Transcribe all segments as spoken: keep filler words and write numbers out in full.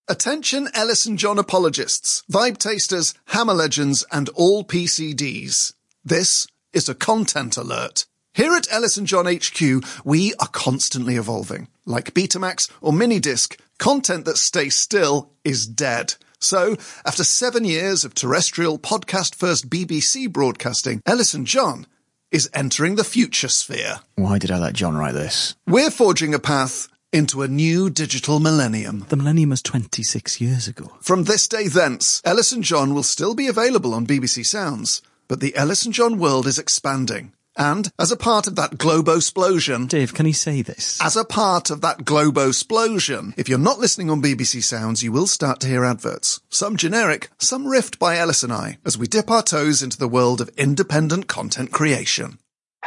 Attention Ellis and John apologists, vibe tasters, hammer legends, and all P C Ds. This is a content alert. Here at Ellis and John H Q, we are constantly evolving. Like Betamax or Minidisc, content that stays still is dead. So, after seven years of terrestrial podcast-first B B C broadcasting, Ellis and John is entering the future sphere. Why did I let John write this? We're forging a path into a new digital millennium. The millennium was twenty-six years ago. From this day thence, Ellis and John will still be available on B B C Sounds, but the Ellis and John world is expanding. And as a part of that globo-splosion... Dave, can he say this? As a part of that globo-splosion, if you're not listening on B B C Sounds, you will start to hear adverts. Some generic, some riffed by Ellis and I, as we dip our toes into the world of independent content creation.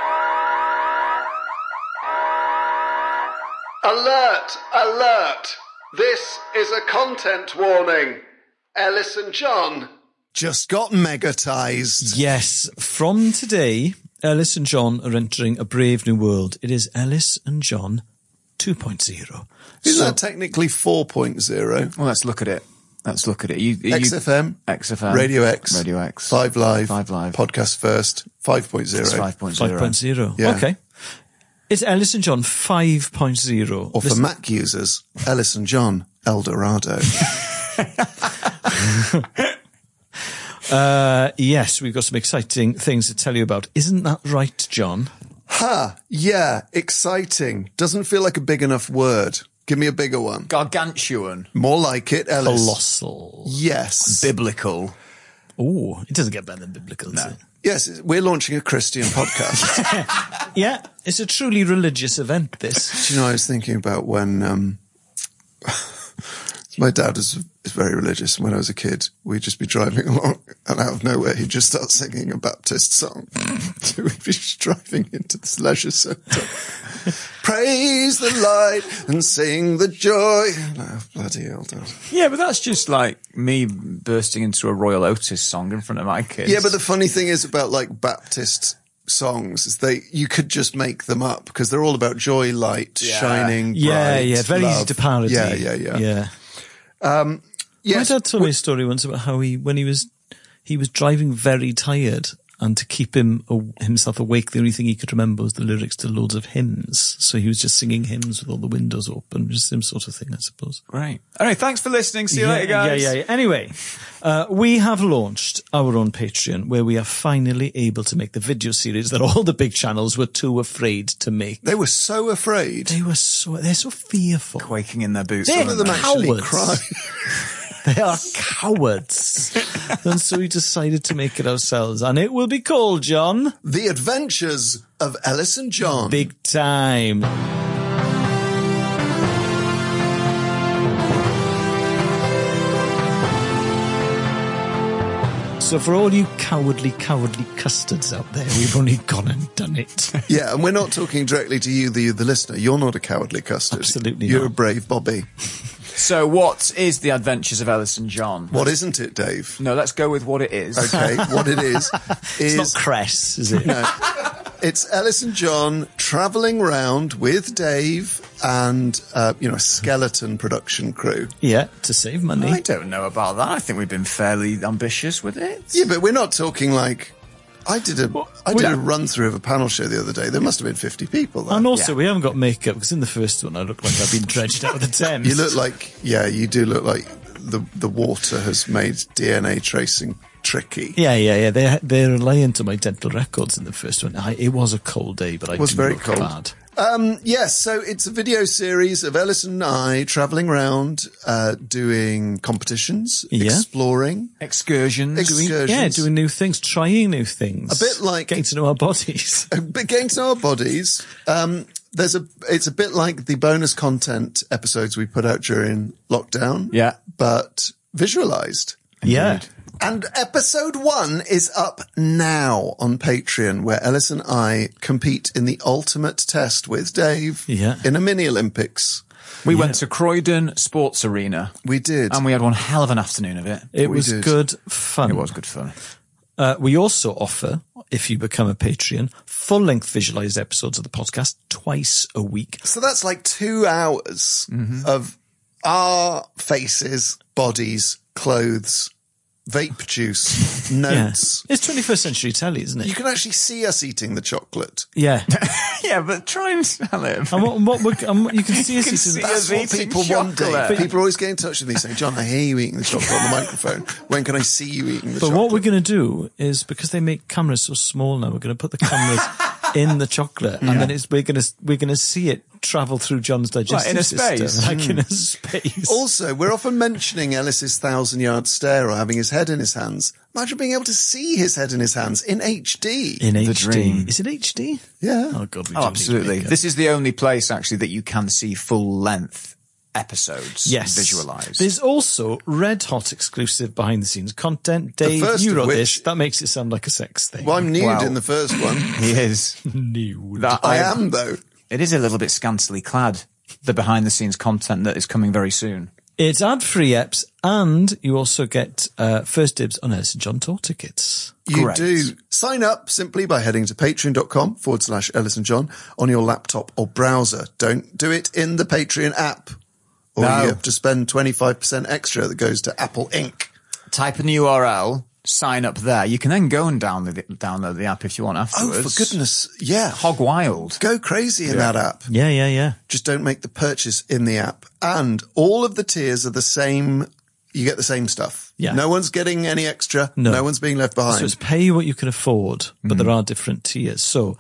Alert! Alert! This is a content warning. Ellis and John just got megatized. Yes, from today, Ellis and John are entering a brave new world. It is Ellis and John two point oh. Isn't So- that technically four point oh? Well, let's look at it. Let's look at it. You, you, X F M, X F M, Radio X, Radio X, Five Live, Five Live, Podcast First, five point oh. It's five point oh. five point oh. Yeah. Okay. It's Ellis and John five point oh. Or for Listen- Mac users, Ellis and John Eldorado. Uh, yes, we've got some exciting things to tell you about. Isn't that right, John? Ha! Yeah, exciting. Doesn't feel like a big enough word. Give me a bigger one. Gargantuan, More like it, Ellis. Colossal. Yes. biblical. Oh, it doesn't get better than biblical, does No. it? Yes, we're launching a Christian podcast. Yeah, it's a truly religious event, this. Do you know, I was thinking about when um, my dad is, is very religious, and when I was a kid, we'd just be driving along, and out of nowhere, he'd just start singing a Baptist song. So we'd be just driving into this leisure centre. Praise the light and sing the joy. Oh, bloody hell, Dad. Yeah, but that's just like me bursting into a Royal Otis song in front of my kids. Yeah, but the funny thing is about like Baptist songs is they you could just make them up because they're all about joy, light, Yeah. shining, Yeah, bright, yeah, very love. easy to parody. Yeah, yeah, yeah. Yeah. Um, yes, My dad told me a story once about how he, when he was, he was driving very tired, and to keep him himself awake, the only thing he could remember was the lyrics to loads of hymns. So he was just singing hymns with all the windows open, just the same sort of thing, I suppose. Great. All right, thanks for listening. See you yeah, later, guys. Yeah, yeah, yeah. Anyway, uh, we have launched our own Patreon, where we are finally able to make the video series that all the big channels were too afraid to make. they were so afraid. They were so, they're so fearful. Quaking in their boots. They're Some of them actually cowards. cried. They are cowards. And so we decided to make it ourselves. And it will be called, John, The Adventures of Ellis and John. Big Time. So for all you cowardly, cowardly custards out there, we've only gone and done it. Yeah, and we're not talking directly to you, the the listener. You're not a cowardly custard. Absolutely You're not. a brave Bobby. So what is The Adventures of Ellis and John? What isn't it, Dave? No, let's go with what it is. Okay, what it is is It's not Cress, is it? no, it's Ellis and John travelling round with Dave and uh, you know a skeleton production crew. Yeah, to save money. I don't know about that. I think we've been fairly ambitious with it. Yeah, but we're not talking like. I did a I did we- a run through of a panel show the other day. There must have been fifty people there. And also, Yeah. we haven't got makeup, because in the first one I look like I've been dredged out of the Thames. You look like yeah, you do look like the the water has made D N A tracing tricky. Yeah, yeah, yeah. They're, they're reliant on my dental records in the first one. I, it was a cold day, but I was do very look cold. bad. Um, yes, so it's a video series of Ellis and I travelling around, uh, doing competitions, Yeah. exploring, Excursions. excursions. Yeah, doing new things, trying new things. A bit like- getting to know our bodies. a bit getting to know our bodies. Um, there's a, it's a bit like the bonus content episodes we put out during lockdown. Yeah. But visualized. Yeah. And episode one is up now on Patreon, where Ellis and I compete in the ultimate test with Dave Yeah. in a mini Olympics. We went to Croydon Sports Arena. We did. And we had one hell of an afternoon of it. It We was did. good fun. It was good fun. Uh, we also offer, if you become a Patreon, full-length visualized episodes of the podcast twice a week. So that's like two hours Mm-hmm. of our faces, bodies, clothes, vape juice, notes. Yeah. It's twenty-first century telly, isn't it? You can actually see us eating the chocolate. Yeah. Yeah, but try and smell it. And what, what, we're- and what- you can see us can eating see the- That's us what eating people want, chocolate. Dave. People always get in touch with me saying, John, I hear you eating the chocolate on the microphone. When can I see you eating the But chocolate? what we're going to do is, because they make cameras so small now, we're going to put the cameras in the chocolate, and then it's, we're going to we're going to see it travel through John's digestive in a system, space? like in a space. Also, we're often mentioning Ellis's thousand-yard stare or having his head in his hands. Imagine being able to see his head in his hands in H D. in The H D. dream. Is it H D? Yeah. Oh God, we Oh, do absolutely. Need to make This is the only place, actually, that you can see full-length episodes Yes. visualised. There's also red hot exclusive behind the scenes content. Dave, first you of wrote which- this. That makes it sound like a sex thing. Well, I'm nude Wow. in the first one. He is. Nude. That I am, though. It is a little bit scantily clad, the behind-the-scenes content that is coming very soon. It's ad-free eps, and you also get uh, first dibs on Ellis and John tour tickets. You Great. do. Sign up simply by heading to patreon.com forward slash Ellis and John on your laptop or browser. Don't do it in the Patreon app, or No. you have to spend twenty-five percent extra that goes to Apple Incorporated. Type in the U R L, sign up there. You can then go and download the, download the app if you want Oh, afterwards. for goodness. Yeah. Hog wild. Go crazy in that app. Yeah, yeah, yeah. Just don't make the purchase in the app. And all of the tiers are the same. You get the same stuff. Yeah. No one's getting any extra. No. No, one's being left behind. So it's pay what you can afford, but there are different tiers. So,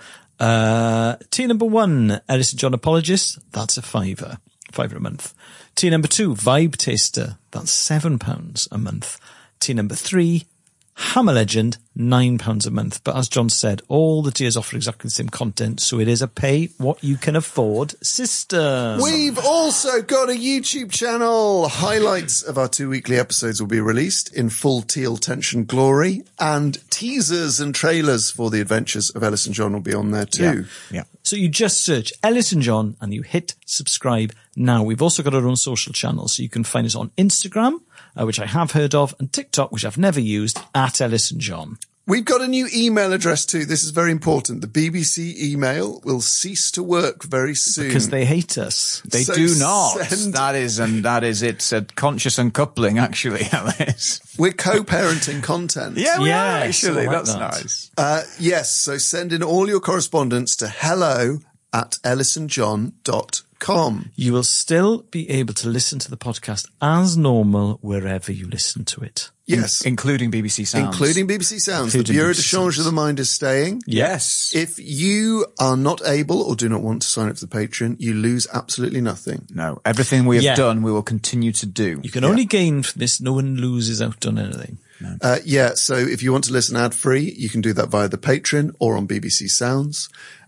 uh, tier number one, Ellis and John Apologist, that's a fiver, fiver a month. Tier number two, Vibe Taster, that's seven pounds a month. Tier number three, Hammer Legend, nine pounds a month. But as John said, all the tiers offer exactly the same content, so it is a pay what you can afford system. We've also got a YouTube channel. Highlights of our two weekly episodes will be released in full teal tension glory, and teasers and trailers for the adventures of Ellis and John will be on there too. Yeah. So you just search Ellis and John and you hit subscribe now. We've also got our own social channels, so you can find us on Instagram, uh, which I have heard of, and TikTok, which I've never used, at Ellis and John. We've got a new email address too. This is very important. The B B C email will cease to work very soon. Because they hate us. They So do not. send- That is, and that is, it's a conscious uncoupling, actually, Alice. We're co-parenting content. Yeah, we Yeah, are, actually. so I like That's that. nice. Uh, yes, so send in all your correspondence to hello at ellisandjohn dot com. You will still be able to listen to the podcast as normal wherever you listen to it. Yes, Including B B C Sounds. including B B C Sounds. Including the Bureau B B de C Change Sounds. of the Mind is staying. Yes. If you are not able or do not want to sign up to the Patreon, you lose absolutely nothing. No, everything we have Yeah. done, we will continue to do. You can only gain from this. No one loses out on anything. Uh, yeah, so if you want to listen ad-free, you can do that via the Patreon or on B B C Sounds.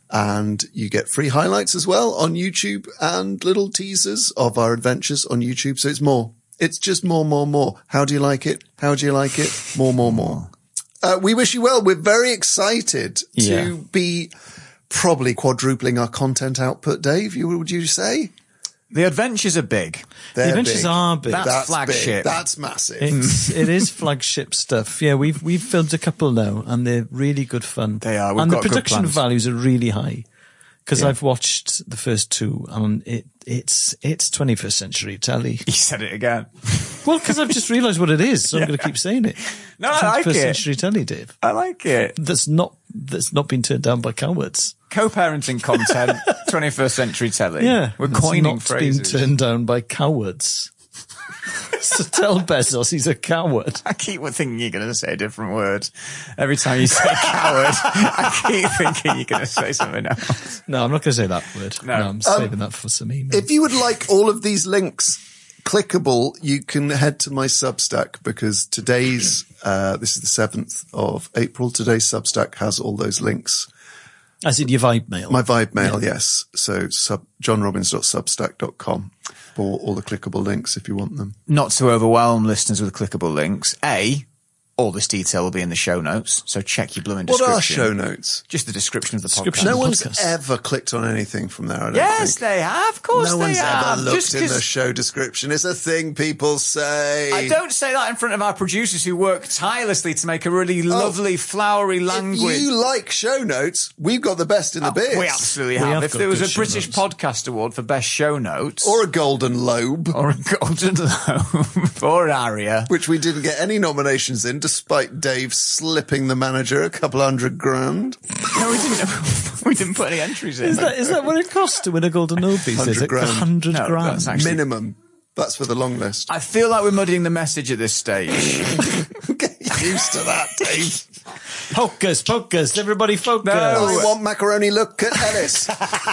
And you get free highlights as well on YouTube and little teasers of our adventures on YouTube. So it's more. It's just more, more, more. How do you like it? How do you like it? More, more, more. Uh, we wish you well. We're very excited to Yeah. be probably quadrupling our content output, Dave. You, would you say? The adventures are big. They're The adventures big. are big. That's That's flagship. Big. That's massive. It's, it is flagship stuff. Yeah, we've we've filmed a couple now, and they're really good fun. They are. We've and got the good production plans. values are really high. Because Yeah. I've watched the first two, and it it's it's twenty-first century telly. You said it again. Well, because I've just realised what it is, so I'm going to keep saying it. No, I like twenty-first it. century telly, Dave. I like it. That's not that's not been turned down by cowards. Co-parenting content, twenty-first century telly. Yeah, We're it's coining not phrases. been turned down by cowards. So tell Bezos he's a coward. I keep thinking you're going to say a different word. Every time you say coward, I keep thinking you're going to say something else. No, I'm not going to say that word. No, No. I'm saving that for some email. If you would like all of these links clickable, you can head to my Substack because today's, uh, this is the seventh of April. Today's Substack has all those links. As in your Vibe mail. My Vibe mail, yes. So sub, john robbins dot substack dot com for all the clickable links if you want them. Not to overwhelm listeners with clickable links. A, All this detail will be in the show notes, so check your blooming What description. are show notes? Just the description of the Description. podcast. No the one's podcast. ever clicked on anything from there, I don't Yes, think. they have. Of course No they one's have. ever looked Just in 'cause- the show description. It's a thing people say. I don't say that in front of our producers who work tirelessly to make a really lovely, flowery language. If you like show notes, we've got the best in the biz. We absolutely We have. have If got there was good a show British notes. Podcast Award for Best Show Notes, Or a golden lobe, or a Golden Globe, or an Aria. which we didn't get any nominations in, despite Dave slipping the manager a couple hundred grand. No, we didn't. We didn't put any entries in. Is that is that what it costs to win a Golden Globe these days? Hundred grand. A hundred No, grand. that's actually- Minimum. That's for the long list. I feel like we're muddying the message at this stage. Get used to that, Dave. Focus, focus, everybody focus. I want macaroni. Look at Ellis.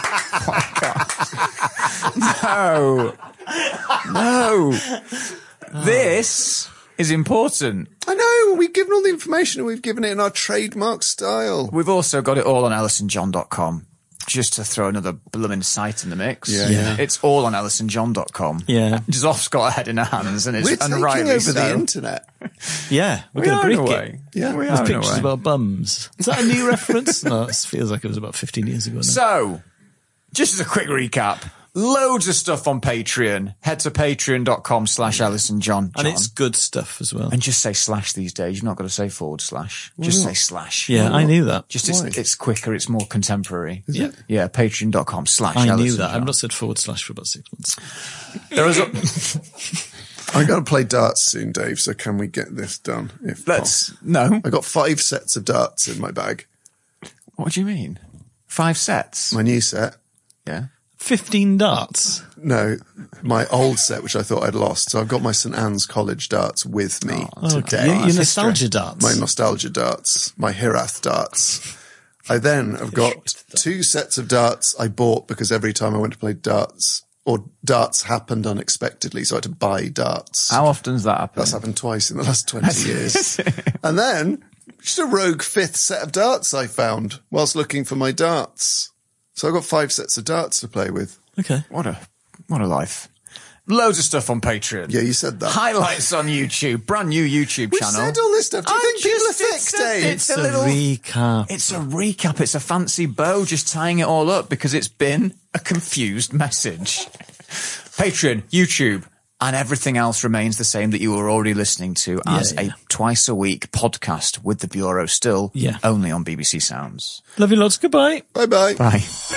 No. No. This is important. I know, we've given all the information and we've given it in our trademark style. We've also got it all on ellison john dot com. Just to throw another blooming site in the mix. Yeah, yeah. It's all on ellison john dot com. Yeah. Zoff's got a head in her hands and it's We're taking unrightly over so. the internet. Yeah, we're We going to are in a break way. it. Yeah. we With are in a pictures way. about bums. Is that a new reference? No, it feels like it was about fifteen years ago now. So, just as a quick recap, loads of stuff on Patreon. Head to patreon.com slash Ellison John. and it's good stuff as well. And just say slash these days. You've not got to say forward slash. Just say slash. Yeah, I knew that. Just it's, Why? it's quicker. It's more contemporary. Yeah. it? Yeah. Patreon.com slash I Ellison knew that. John. I've not said forward slash for about six months. There is a, I'm going to play darts soon, Dave, so can we get this done? If let's, possible? no. I got five sets of darts in my bag. What do you mean? Five sets? My new set. Yeah. Fifteen darts. No, my old set, which I thought I'd lost. So I've got my St Anne's College darts with me today. Your, your that's nostalgia darts. My nostalgia darts, my Hirath darts. I then have got two sets of darts I bought because every time I went to play darts, or darts happened unexpectedly, so I had to buy darts. How often does that happen? That's happened twice in the last twenty years. And then, just a rogue fifth set of darts I found whilst looking for my darts. So I've got five sets of darts to play with. Okay. What a, what a life. Loads of stuff on Patreon. Yeah, you said that. Highlights on YouTube. Brand new YouTube We channel. said all this stuff. Do you I think people are just- thick, it's a- Dave? it's It's a a little- recap. It's a recap. It's a fancy bow just tying it all up because it's been a confused message. Patreon, YouTube, and everything else remains the same that you were already listening to as Yeah, yeah. a twice a week podcast with the Bureau still Yeah. only on B B C Sounds. Love you lots. Goodbye. Bye-bye. Bye.